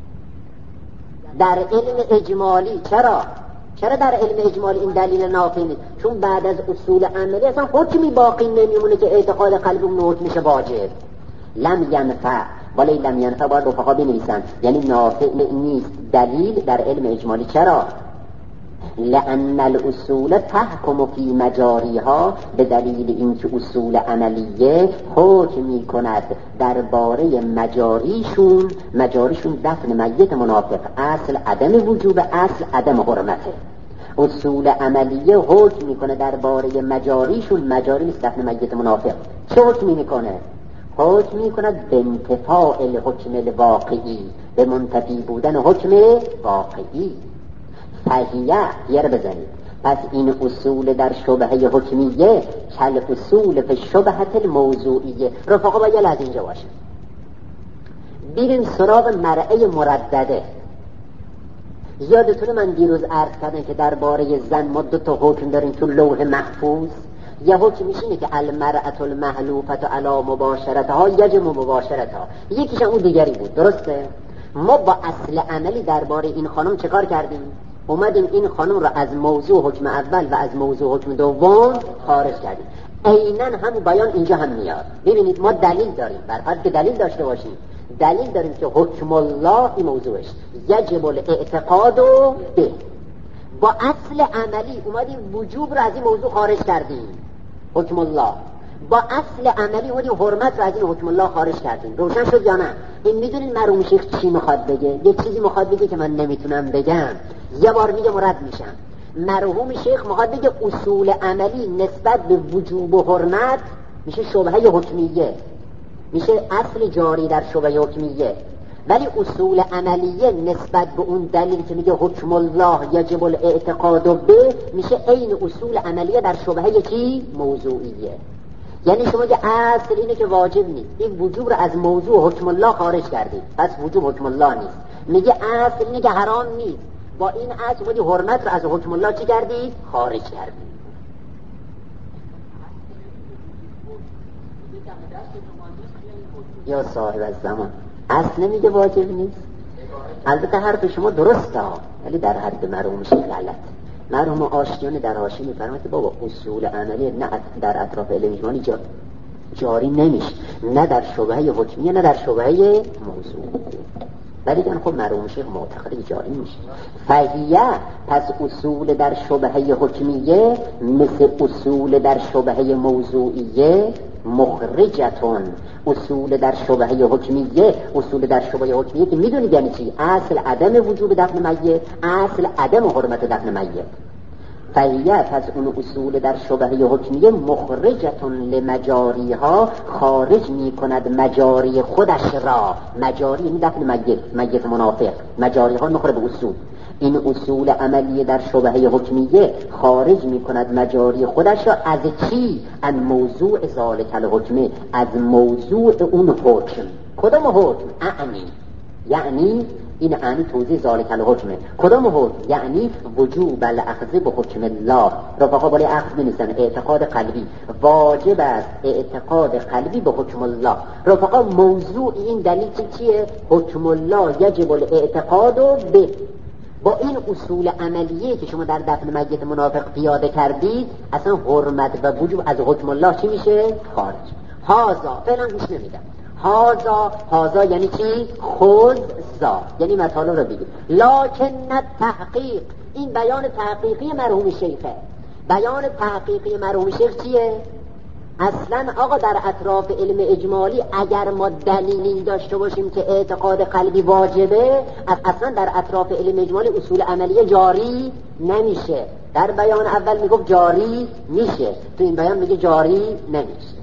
B: در علم اجمالی. چرا؟ چرا در علم اجمالی این دلیل نافع نیست؟ چون بعد از اصول عملی اصلا حکمی باقی نمیمونه که اعتقاد قلبی اون حکم میشه واجب. لم ینفع، ولی لم ینفع باید رفقا بنویسن، یعنی نافع نیست دلیل در علم اجمالی. چرا؟ لأن الاصول تحکم فی مجاریها، به دلیل اینکه اصول عملیه حکم می کند درباره مجاریشون. مجاریشون دفن میت منافق، اصل عدم وجوب، اصل عدم حرمته. اصول عملیه حکم می کنه درباره مجاریشون. مجاری نیست دفن میت منافق. چه حکمی می کنه؟ حکم می کند به انتفاع الحکم الواقعی، به منتفی بودن حکم واقعی. فهیه یه رو بزنید. پس این اصول در شبهه حکمیه کل اصول فی شبهت الموضوعیه. رفقا باید از اینجا باشه. بیریم سراغ مرعه مردده. یادتونه من دیروز عرض کردم که درباره زن ما دو تا حکم داریم تو لوح محفوظ. یه حکمش اینه که المرأة المحلوفة علی مباشرتها یجب مباشرتها، یکیش اون دیگری بود. درسته؟ ما با اصل عملی درباره این خانم چه کار کردیم؟ اومدیم این خانم را از موضوع حکم اول و از موضوع حکم دوم خارج کردیم. عیناً هم بیان اینجا هم میاد. ببینید ما دلیل داریم، بر فرض که دلیل داشته باشیم، دلیل داریم که حکم الله این موضوعش یجب الاعتقاد به. با اصل عملی اومدیم وجوب را از این موضوع خارج کردیم، حکم الله. با اصل عملی اومدیم حرمت را از این حکم الله خارج کردیم. روشن شد یا نه؟ این میدونید مرحوم شیخ چی میخواد بگه؟ یه چیزی میخواد بگه که من نمیتونم بگم، یه بار میگه مرد میشم. مرحوم شیخ میخواد بگه اصول عملی نسبت به وجوب و حرمت میشه شبهه حکمیه، میشه اصل جاری در شبهه حکمیه. ولی اصول عملیه نسبت به اون دلیل که میگه حکم الله یجب الاعتقاد به، میشه عین اصول عملیه در شبهه چی؟ موضوعیه. یعنی شما که اصل اینه که واجب نیست، این وجوب رو از موضوع حکم الله خارج کردید، پس وجوب حکم الله نیست. میگه اصل اینه که حرام نیست، با این اصل بودی حرمت رو از حکم الله چی کردید؟ خارج کردید. یا صاحب الزمان اصل نمیگه واجب نیست. البته حرف شما درسته ولی در حد مرحوم شیخ غلط. مرحوم آشتیان در حاشیه میفرماید که بابا اصول عملی نه در اطراف علم اجمالی جا جاری نمیشه، نه در شبهه حکمیه نه در شبهه موضوع. ولی که خب مرحوم شیخ معتقد جاری میشه. فهیه پس اصول در شبهه حکمیه مثل اصول در شبهه موضوعیه مخرجتون. اصول در شبهه حکمیه، اصول در شبهه حکمیه که میدونید یعنی چی؟ اصل عدم وجوب دفن میت، اصل عدم حرمت دفن میت. فهیه پس اون اصول در شبهه حکمیه مخرجتون لمجاریها، خارج میکند مجاری خودش را. مجاری یعنی دفن میت، میت منافق، مجاریها نخوره به اصول. این اصول عملی در شبهه حکمیه خارج میکند مجاری خودش را از چی؟ از موضوع ذالک الحکم، از موضوع اون حکم. کدام حکم؟ اعنی، یعنی این اعنی توضیح ذالک الحکم. کدام حکم؟ یعنی وجوب الاخذ به حکم الله. رفقا بالی اخذ بنویسن اعتقاد قلبی، واجب است اعتقاد قلبی به حکم الله. رفقا موضوع این دلیل چیه؟ حکم الله یجب الاعتقاد به. با این اصول عملیه که شما در دفن میت منافق پیاده کردید، اصلا حرمت و وجوب از حکم الله چی میشه؟ خارج. هازا فعلا گوش نمیدم. هازا هازا یعنی چی؟ خود زا، یعنی مطالب رو بگید. لکن تحقیق، این بیان تحقیقی مرحوم شیخه. بیان تحقیقی مرحوم شیخ چیه؟ اصلا آقا در اطراف علم اجمالی اگر ما دلیلی داشته باشیم که اعتقاد قلبی واجبه، اصلا در اطراف علم اجمالی اصول عملیه جاری نمیشه. در بیان اول میگفت جاری میشه، تو این بیان میگه جاری نمیشه.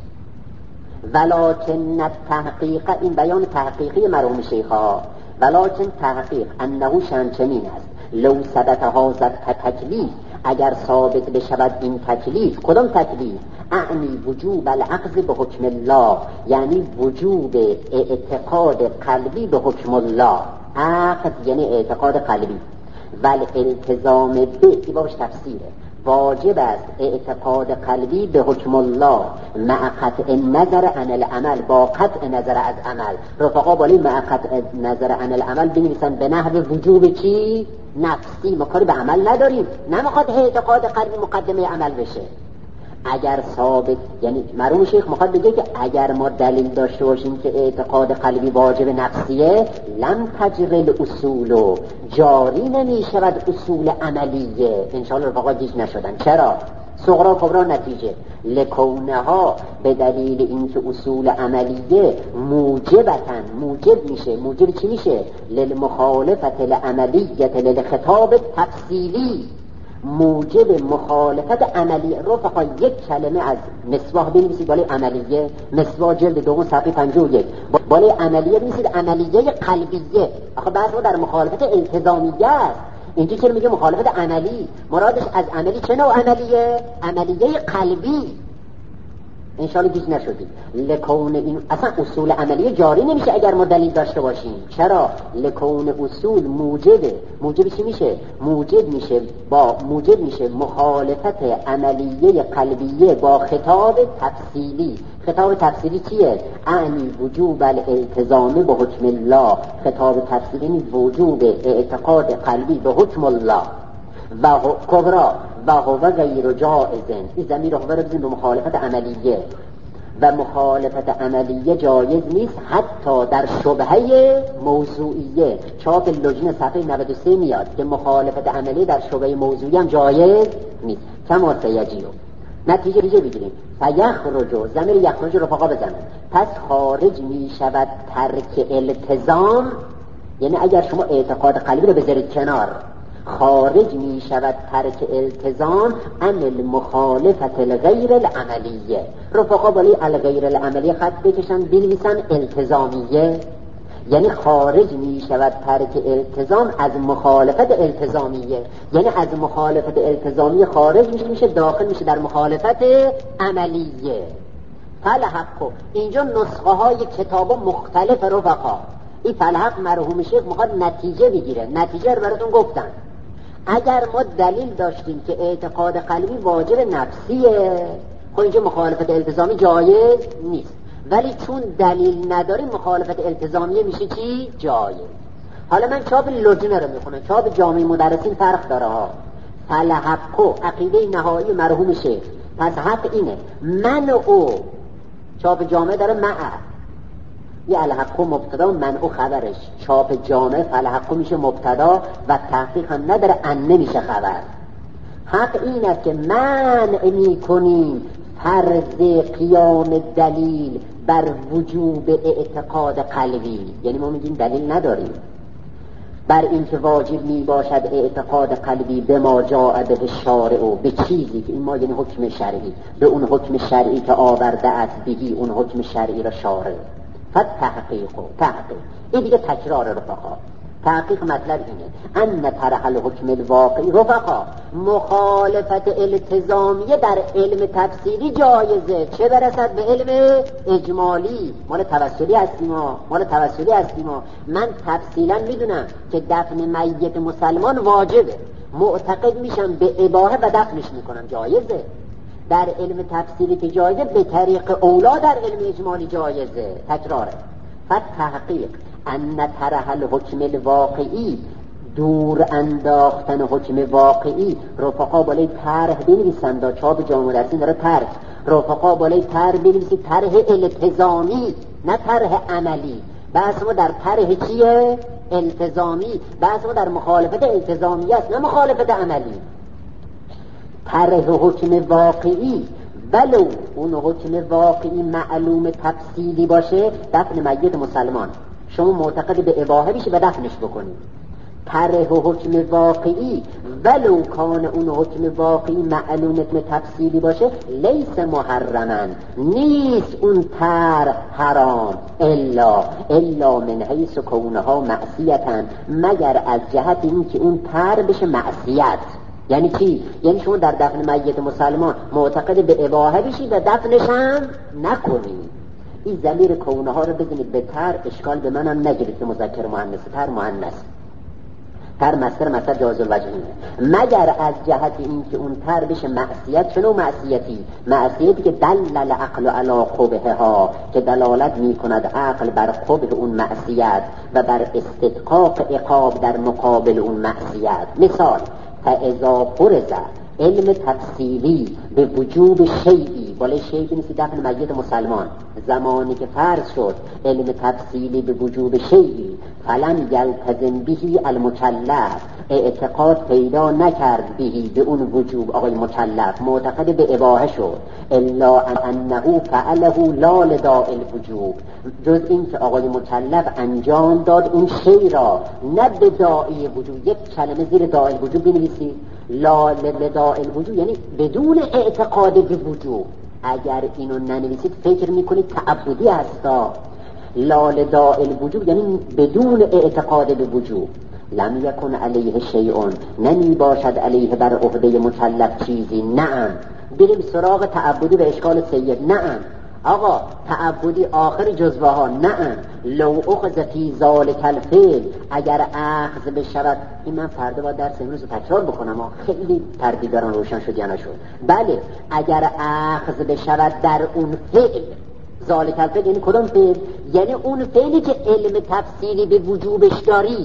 B: ولکن تحقیق، این بیان تحقیقی مرحوم شیخا. ولکن تحقیق انه شنچنین است. لو ثبت هذا تکلیف، اگر ثابت بشود این تکلیف. کدام تکلیف؟ اعنی وجوب الاخذ به حکم الله، یعنی وجوب اعتقاد قلبی به حکم الله. عقد یعنی اعتقاد قلبی. ول التزام به، که باش تفسیره. واجب است اعتقاد قلبی به حکم الله مع قطع نظر عن العمل، با قطع نظر از عمل. رفقا بالی مع قطع نظر عن العمل بنویسن به نحو وجوب چی؟ نفسی. ما کاری به عمل نداریم، نمیخواد اعتقاد قلبی مقدمه عمل بشه. اگر ثابت، یعنی مرحوم شیخ میخواد بگه که اگر ما دلیل داشته باشیم که اعتقاد قلبی واجب نفسیه، لم تجر الاصول، جاری نمی شود اصول عملیه. انشاءالله رفقا گیج نشدن. چرا؟ صغرا کبرا نتیجه. لکونها، به دلیل اینکه اصول عملیه موجبتن، موجب میشه. موجب چی میشه؟ للمخالفت العملیت للخطاب تفصیلی، موجب مخالفت عملی. رفقا یک کلمه از مصباح بنویسید بالای عملیه، مصباح جلد دوم صفحه پنجاه و یک، بالای عملیه بنویسید عملیه قلبیه. آخه بعد ما در مخالفت التزامیه است. اینجا که میگه مخالفت عملی، مرادش از عملی چه نوع عملیه؟ عملیه قلبی. انشاءالله گیج نشدید. لکون این اصلا اصول عملیه جاری نمیشه اگر ما دلیل داشته باشیم. چرا؟ لکون اصول موجبه. موجب چی میشه؟ موجب میشه با موجب میشه مخالفت عملیه قلبیه با خطاب تفصیلی. خطاب تفصیلی چیه؟ اعنی وجوب الالتزام به حکم الله. خطاب تفصیلی وجوب اعتقاد قلبی به حکم الله و کبرا و هو غیر جائزن. این ضمیر رو بزنیم به مخالفت عملیه، و مخالفت عملیه جایز نیست حتی در شبهه موضوعیه. چاپ لجنه صفحه نود و سه میاد که مخالفت عملیه در شبهه موضوعی هم جایز نیست. کما سیجیو، نتیجه دیگه بگیریم. فیخرجو، ضمیر یخرج رفقا بزنن، پس خارج می شود ترک التزام. یعنی اگر شما اعتقاد قلبی رو بذارید کنار، خارج می شود ترک التزام عن المخالفت الغیر العملیه. رفقا بالای الغیر العملیه خط بکشن بنویسن التزامیه، یعنی خارج می شود ترک التزام از مخالفت التزامیه، یعنی از مخالفت التزامیه خارج میشه میشه داخل میشه در مخالفت عملیه. فالحق اینجا نسخه های کتاب مختلف رفقا، این فالحق مرحوم شیخ میخواد نتیجه بگیره، نتیجه رو براتون گفتن. اگر ما دلیل داشتیم که اعتقاد قلبی واجب نفسیه، خب اینجا مخالفت التزامی جایز نیست، ولی چون دلیل نداریم مخالفت التزامیه میشه چی؟ جایز. حالا من چاپ لجنه رو میخونم، چاپ جامعه مدرسین فرق داره ها. فالحق عقیده نهایی مرحوم شیخ، پس حق اینه من او، چاپ جامعه داره مع، یه الحق مبتدا من او خبرش، چاپ جامعه فالحق میشه مبتدا و تحقیق هم نداره ان نمیشه خبر. حق این است که منع میکنیم فرض قیام دلیل بر وجوب اعتقاد قلبی، یعنی ما میگیم دلیل نداریم بر این که واجب می باشد اعتقاد قلبی به ما جاء به شارع، به چیزی که این ما یعنی حکم شرعی، به اون حکم شرعی که آورده است بهی اون حکم شرعی را شارع. فتحقیق و تحقیق این دیگه تکرار رفقا. تحقیق مطلب اینه ان طرح الحکم الواقعی رفقا مخالفت التزامیه در علم تفصیلی جایزه، چه برسد به علم اجمالی. مال توسلی هستیم ما، مال توسلی هستیم ما. من تفصیلا میدونم که دفن میت مسلمان واجبه، معتقد میشم به اباحه و دفنش میکنم، جایزه. در علم تفصیلی که جایزه به طریق اولا در علم اجمالی جایزه. تکراره. فتحقیق ان طرح الحکم الواقعی، دور انداختن حکم واقعی. رفقا بالای طرح بنویسند، چاپ جامعه درسین داره طرح، رفقا بالای طرح بنویسید طرح التزامی نه طرح عملی. بحث ما در طرح چیه؟ التزامی. بحث ما در مخالفت التزامی است نه مخالفت عملی. طرح حکم واقعی ولو اون حکم واقعی معلوم تفصیلی باشه، دفن میت مسلمان شما معتقد به اباحه بشی و دفنش بکنید. طرح حکم واقعی ولو کان اون حکم واقعی معلوم تفصیلی باشه لیس محرمن، نیست اون طرح حرام الا الا من حیث کونها معصیتن، مگر از جهت این که اون طرح بشه معصیت. یعنی چی؟ یعنی شما در دفن میت مسلمان معتقد به اباحه بشی و دفنش هم نکنید. این ضمیر کونه ها رو بزنید به تر، اشکال به منم نگیرید که مذکر مؤنث، تر مؤنث، تر مصدر مصدر جواز الوجهینه، مگر از جهت این که اون تر بشه معصیت. چنو معصیتی؟ معصیتی که دلل عقل علی قبحها، که دلالت می کند عقل بر قبح اون معصیت و بر استحقاق عقاب در مقابل اون معصیت. مثال فاذا فرض علم تفصیلی به وجوب شیعی، بالای شیعی نیست دفن میت مسلمان، زمانی که فرض شد علم تفصیلی به وجوب شیعی فلم یلتزم بهی المکلف، اعتقاد پیدا نکرد بهی به اون وجوب، آقای مکلف معتقد به اباحه شد، الا انه فعله لا لداء الوجوب، جز این که آقای مکلف انجام داد اون شی را نه به داعی وجوب. یک کلمه زیر داء الوجوب بنویسید، لا لداء الوجوب یعنی بدون اعتقاد به وجوب. اگر اینو ننویسید فکر میکنید تعبدی هستا. لا لداء الوجوب یعنی بدون اعتقاد به وجوب. لم یکن علیه شیء، نمی باشد علیه بر عهده مکلف چیزی. نعم. بریم سراغ تعبدی به اشکال سید. نعم آقا تعبدی آخر جزوه ها. نعم لو اخذ فی ذالک الفعل، اگر اخذ بشود. این من فردا با درس امروز تکرار بکنم، خیلی تردیداران روشن شد یا نشد. بله اگر اخذ بشود در اون فعل، ذالک الفعل یعنی کدام فعل؟ یعنی اون فعلی که علم تفصیلی به وجوبش داری.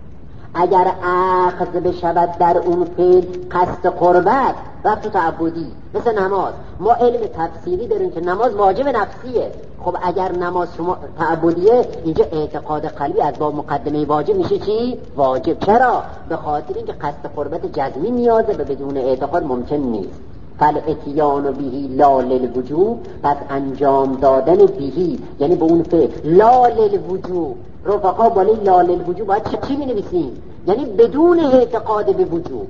B: اگر اخذ بشود در اون فعل قصد قربت، رفت تو تعبدی. مثل نماز، ما علم تفصیلی داریم که نماز واجب نفسیه. خب اگر نماز شما تعبدیه، اینجا اعتقاد قلبی از باب مقدمه واجب میشه چی؟ واجب. چرا؟ به خاطر اینکه قصد قربت جزمی نیازه و بدون اعتقاد ممکن نیست. فالاتیان بهی لا للوجوب، پس انجام دادن بهی یعنی به اون فعل لا للوجوب. رفقا بالای لا للوجوب باید چی می نویسیم؟ یعنی بدون اعتقاد به وجوب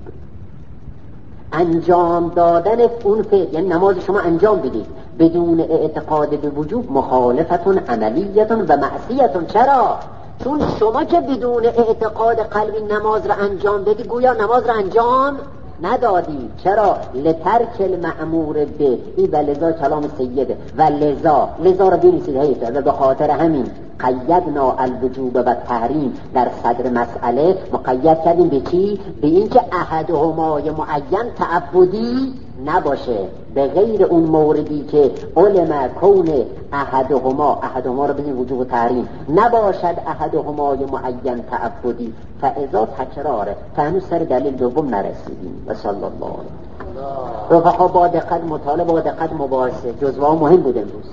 B: انجام دادن اون فعل، یعنی نماز شما انجام بدید بدون اعتقاد به وجوب مخالفتون عملیتون و معصیتون. چرا؟ چون شما که بدون اعتقاد قلبی نماز را انجام بدی گویا نماز را انجام ندادی. چرا؟ لترک المأمور به ای و لذا کلام سیده و لذا لذا را بینیسید هیتا و به خاطر همین قیدنا الوجوب و تحریم در صدر مسئله مقید کردیم به چی؟ به این که احدهما معین تعبدی نباشه، به غیر اون موردی که علم کون احدهما احدهما رو بزنیم وجوب و تحریم نباشد احدهما معین تعبدی فاذا تکراره. فهنوز سر دلیل دوم نرسیدیم. و صلی الله علیه رفقا با دقت مطالعه با دقت مباحثه جزوه ها مهم بود امروز.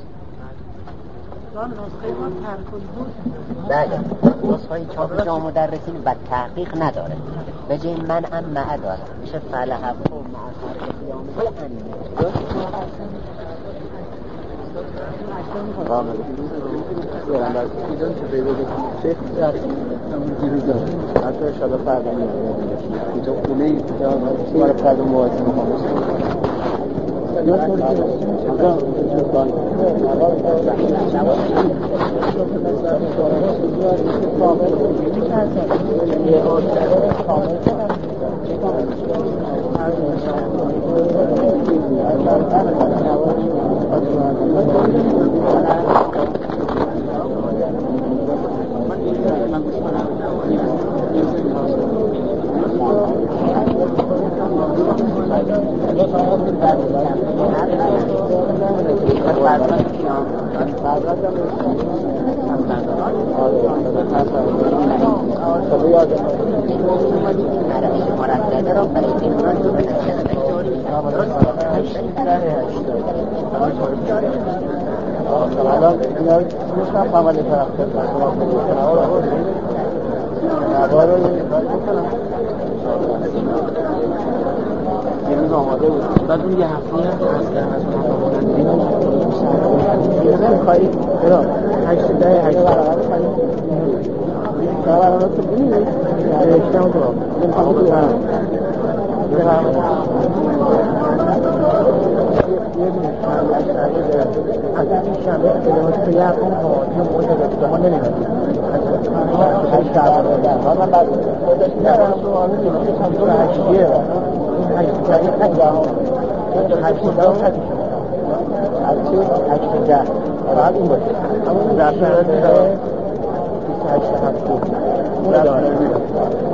B: بله نسخه چاپ جا مدرسین و تحقیق نداره، به جای من ام معه داره میشه فعله هفته و معه
C: آماده بود. بعد اون یه هفته هم که از کردن از اون هم خواهی هشت ده هشت برابر خواهی برابر تو بینید اشتم تو نمیخوام تو برم یه دونه شنبه شنبه از این شنبه کلمات تو یه هفته ها یه موجه داشته ما نمیدونیم هشت شنبه در من بعد نرم تو آنه نمیشه چند هشتیه هشت ده هشت ده هشت ده راحت این باشه همون در شهر بیست هشت هفته